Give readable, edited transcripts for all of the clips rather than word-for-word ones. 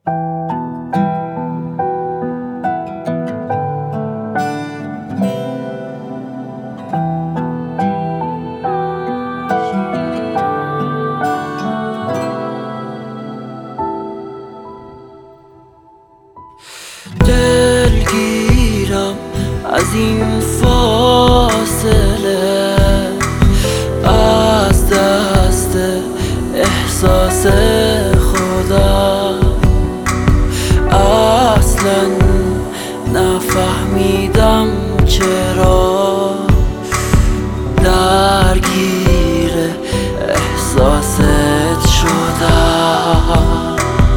دلگیرم از این فاصله، از دست احساس خودم. اصلا نفهمیدم چرا درگیر احساست شدم.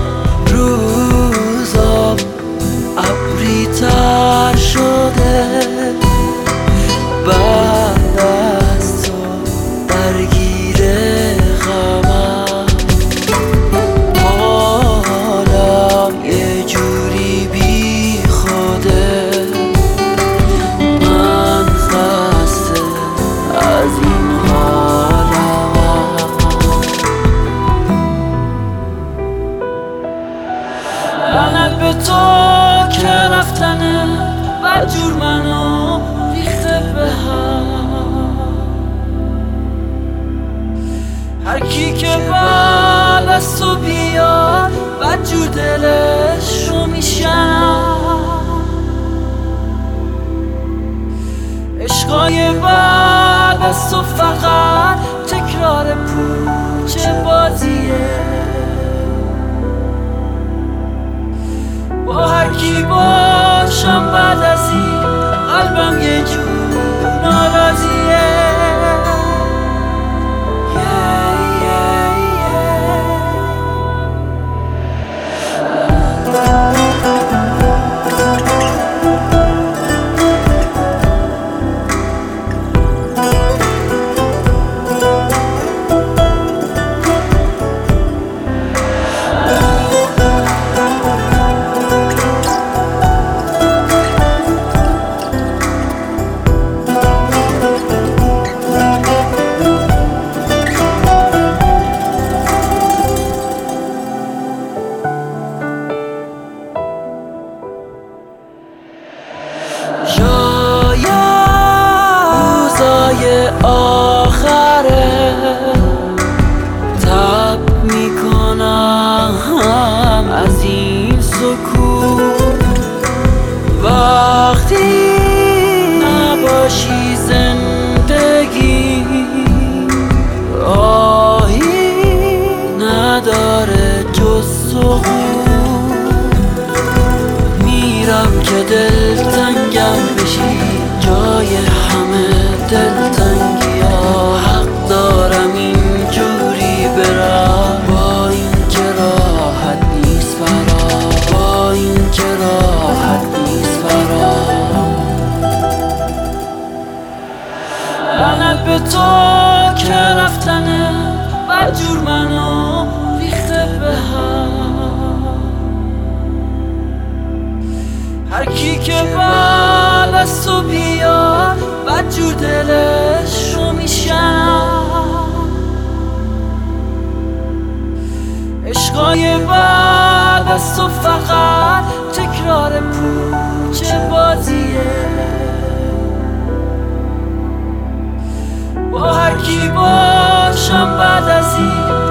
روزا ابری تر شده بعد از تو درگیر غمم. حالم یه جوری بی خوده، من خسته از این حالم. لعنت به تو که رفتنه بدجور منو ریخته به هم. هر کی که بعد از تو بیاد بدجور دلش رو میشنم. عشقای بعد از تو فقط تکرار پوچ بازیه. با هر کی باشم بعد از این قلبم یه جور ناراضیه. آخره تب میکنم از این سکوت. وقتی نباشی زندگی راهی نداره جز سقوط. میرم که دلتنگم بشی جای همه دلتنگی ها. حق دارم اینجوری برم با این که راحت نیست برام، با این که راحت نیست برام. لعنت به تو که رفتنه بدجور منو ریخته به هم. هر کی که بعد از تو بیاد بدجور دلش رو میشنم. عشقای بعد از تو فقط تکرار پوچ بازیه. با هر کی باشم بعد از این